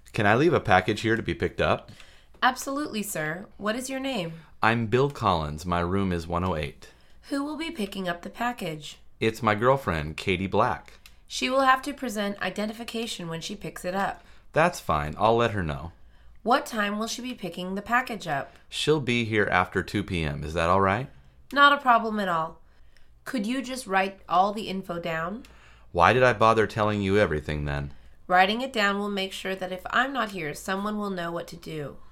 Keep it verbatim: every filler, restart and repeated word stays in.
Can I leave a package here to be picked up? Absolutely, sir. What is your name? I'm Bill Collins. My room is one oh eight. Who will be picking up the package? It's my girlfriend, Katie Black. She will have to present identification when she picks it up. That's fine. I'll let her know. What time will she be picking the package up? She'll be here after two p.m. Is that all right? Not a problem at all. Could you just write all the info down? Why did I bother telling you everything then? Writing it down will make sure that if I'm not here, someone will know what to do.